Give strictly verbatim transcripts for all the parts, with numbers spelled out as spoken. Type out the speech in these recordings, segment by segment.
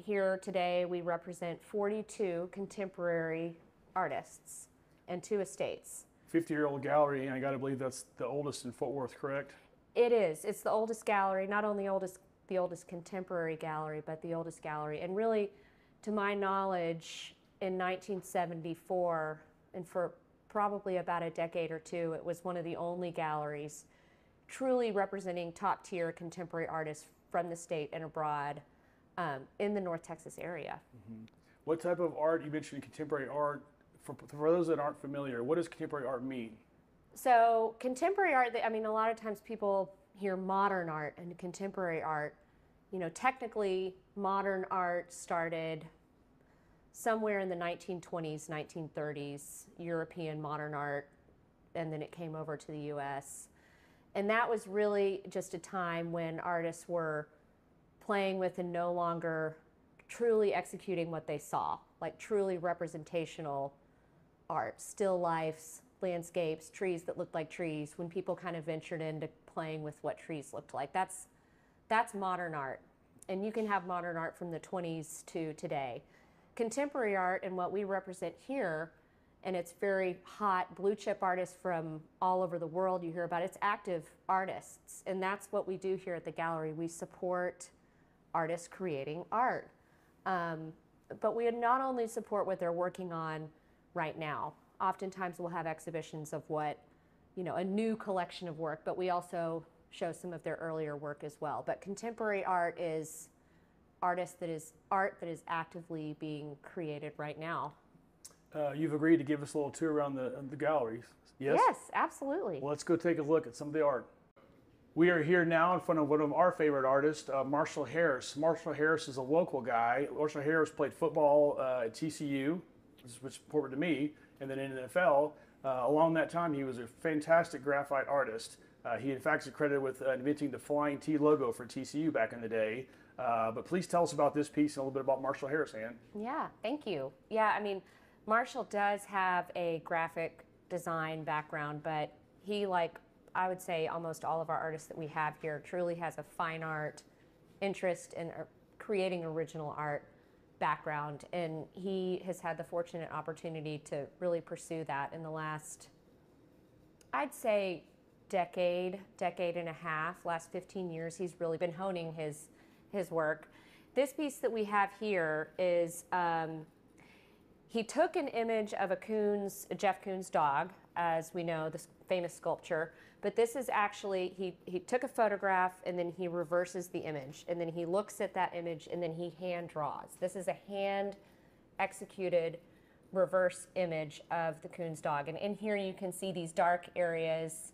here today we represent forty-two contemporary artists and two estates. fifty-year-old gallery, and I got to believe that's the oldest in Fort Worth, correct? It is. It's the oldest gallery, not only oldest, the oldest contemporary gallery, but the oldest gallery. And really, to my knowledge, in nineteen seventy-four, and for probably about a decade or two, it was one of the only galleries truly representing top-tier contemporary artists from the state and abroad um, in the North Texas area. Mm-hmm. What type of art, you mentioned contemporary art, for, for those that aren't familiar, what does contemporary art mean? So contemporary art, I mean, a lot of times people hear modern art and contemporary art. You know, technically, modern art started somewhere in the nineteen twenties, nineteen thirties, European modern art, and then it came over to the U S. And that was really just a time when artists were playing with and no longer truly executing what they saw, like truly representational art, still lifes, landscapes, trees that looked like trees, when people kind of ventured into playing with what trees looked like. That's, that's modern art. And you can have modern art from the twenties to today. Contemporary art and what we represent here, and it's very hot, blue chip artists from all over the world you hear about, it's active artists. And that's what we do here at the gallery. We support artists creating art. Um, but we not only support what they're working on right now. Oftentimes we'll have exhibitions of what, you know, a new collection of work, but we also show some of their earlier work as well. But contemporary art is artist that is art that is actively being created right now. Uh, you've agreed to give us a little tour around the, the galleries. Yes? Yes, absolutely. Well, let's go take a look at some of the art. We are here now in front of one of our favorite artists, uh, Marshall Harris. Marshall Harris is a local guy. Marshall Harris played football uh, at T C U, which is important to me, and then in the N F L. Uh, along that time, he was a fantastic graphite artist. Uh, he, in fact, is credited with uh, inventing the Flying T logo for T C U back in the day. Uh, but please tell us about this piece and a little bit about Marshall Harris, Ann. Yeah, thank you. Yeah, I mean, Marshall does have a graphic design background, but he, like I would say almost all of our artists that we have here, truly has a fine art interest in uh, creating original art background. And he has had the fortunate opportunity to really pursue that in the last, I'd say, decade, decade and a half, last fifteen years. He's really been honing his his work. This piece that we have here is, um, he took an image of a Koons, a Jeff Koons dog, as we know, this famous sculpture, but this is actually, he, he took a photograph and then he reverses the image, and then he looks at that image and then he hand draws. This is a hand executed reverse image of the Koons dog. And in here you can see these dark areas,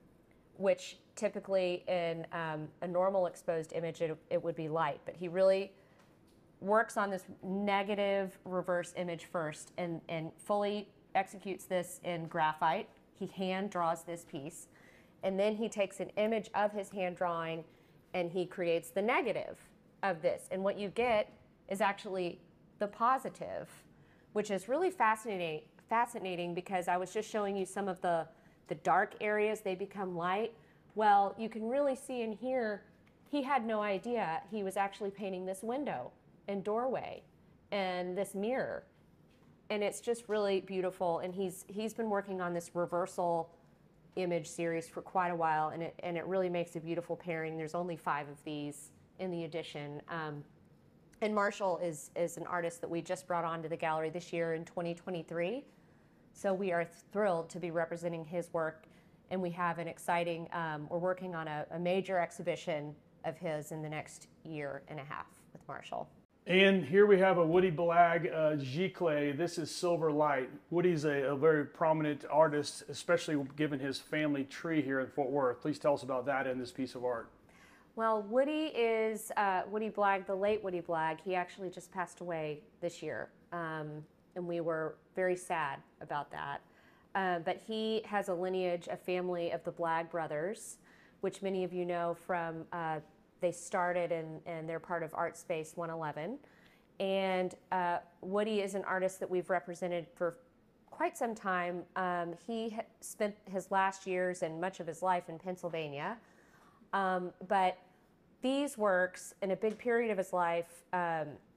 which typically in um, a normal exposed image, it, it would be light, but he really works on this negative reverse image first and, and fully executes this in graphite. He hand draws this piece, and then he takes an image of his hand drawing and he creates the negative of this. And what you get is actually the positive, which is really fascinating, fascinating because I was just showing you some of the, the dark areas, they become light. Well, you can really see in here, he had no idea he was actually painting this window and doorway and this mirror. And it's just really beautiful. And he's he's been working on this reversal image series for quite a while, and it, and it really makes a beautiful pairing. There's only five of these in the edition. Um, and Marshall is, is an artist that we just brought onto the gallery this year in twenty twenty-three. So we are thrilled to be representing his work. And we have an exciting, um, we're working on a, a major exhibition of his in the next year and a half with Marshall. And here we have a Woody Blagg uh, Giclée. This is Silver Light. Woody's a, a very prominent artist, especially given his family tree here in Fort Worth. Please tell us about that and this piece of art. Well, Woody is, uh, Woody Blagg, the late Woody Blagg, he actually just passed away this year. Um, and we were very sad about that. Uh, but he has a lineage, a family of the Blagg brothers, which many of you know from, uh, they started and, and they're part of Art Space one eleven. And uh, Woody is an artist that we've represented for quite some time. Um, he spent his last years and much of his life in Pennsylvania. Um, but these works, in a big period of his life, um,